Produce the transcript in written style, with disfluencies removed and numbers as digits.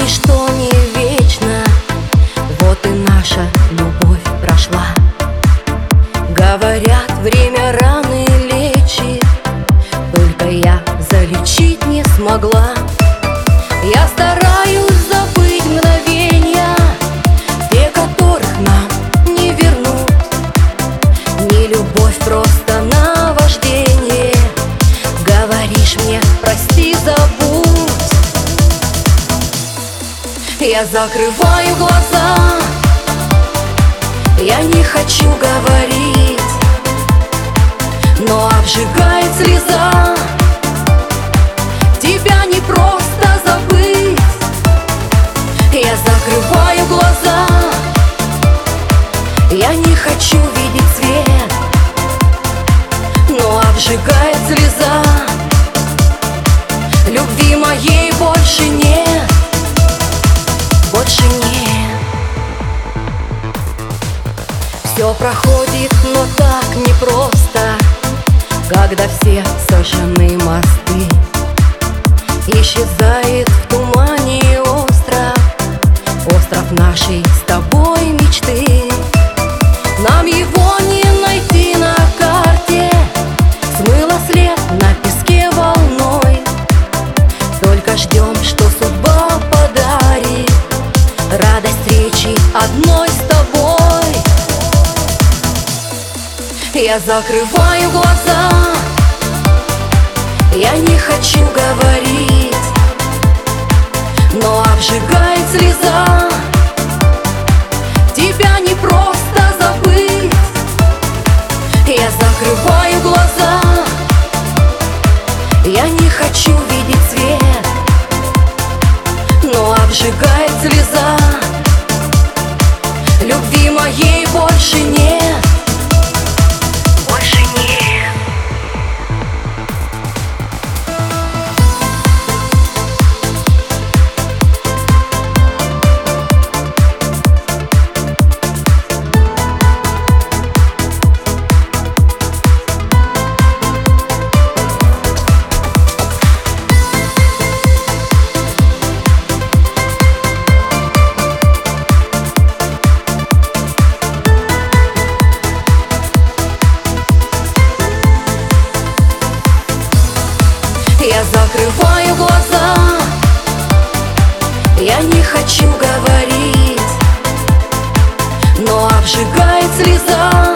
ничто не вечно, вот и наша любовь прошла. Говорят, время раны лечит, только я залечить не смогла. Я стараюсь забыть мгновения, те, которых нам не вернуть. Не любовь, просто наваждение. Говоришь мне, прости, забудь. Я закрываю глаза, я не хочу говорить, но обжигает слеза. Тебя не просто забыть. Я закрываю глаза, я не хочу видеть свет, но обжигает слеза. Любви моей больше нет, больше нет. Все проходит, но так непросто, когда все сожжены мосты. Исчезает в тумане остров, остров нашей с тобой мечты. Нам его не найти на карте, смыло след на песке волной. Только ждем, что судьба подарит радость встречи одной с тобой. Я закрываю глаза, я не хочу говорить, но обжигает слеза. Тебя не просто забыть. Я закрываю глаза, я не хочу видеть свет, но обжигает слеза. Любви моей больше нет, больше нет. Я закрываю глаза, я не хочу говорить, но обжигает слеза.